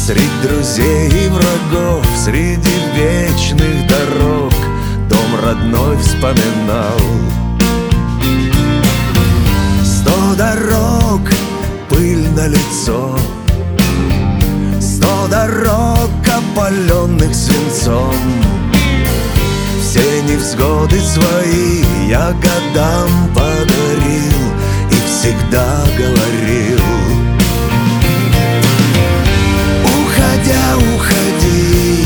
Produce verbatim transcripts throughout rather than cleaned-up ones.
Среди друзей и врагов, среди вечных дорог дом родной вспоминал. Сто дорог, пыль на лицо, сто дорог, опаленных свинцом. Все невзгоды свои я годам подарил и всегда говорил: уходя, уходи,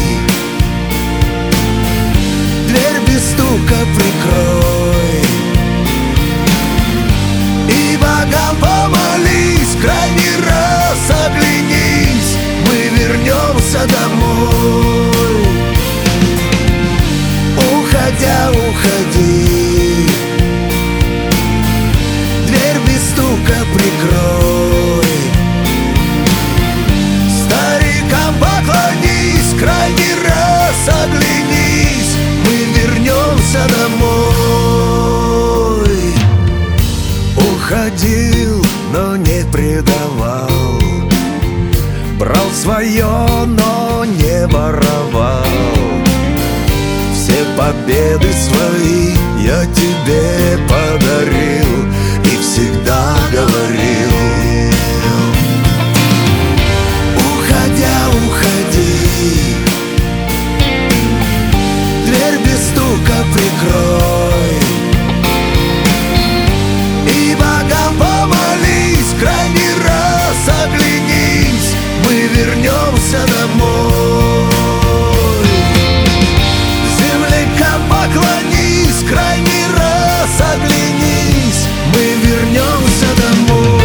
дверь без стука прикрой, и богам помолись, крайний раз оглянись, мы вернемся домой. Уходя, уходи, дверь без стука прикрой, старикам поклонись, крайний раз оглянись, мы вернемся домой. Уходил, но не предавал, брал свое, но не воровал. Все победы свои я тебе подарил и всегда говорил: уходя, уходи, дверь без стука прикрой, и богам помолись, крайний раз оглянись, мы вернемся домой. Поклонись, крайний раз оглянись, мы вернемся домой.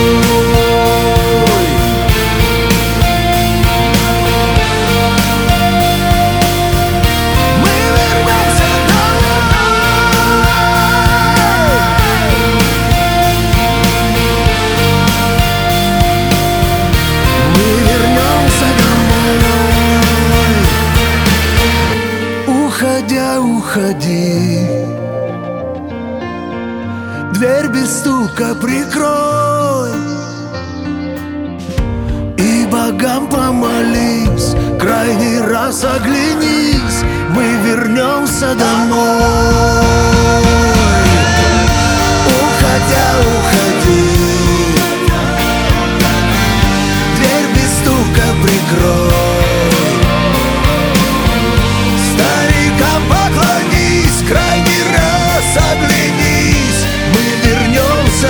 Мы вернемся домой. Мы вернемся домой. Уходя, уходи, дверь без стука прикрой, и богам помолись, крайний раз оглянись, мы вернемся домой. Уходя, уходи, дверь без стука прикрой, крайний раз оглянись, мы вернемся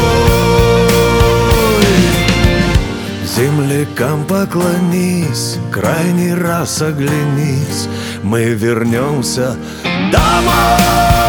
домой. Землякам поклонись, крайний раз оглянись, мы вернемся домой.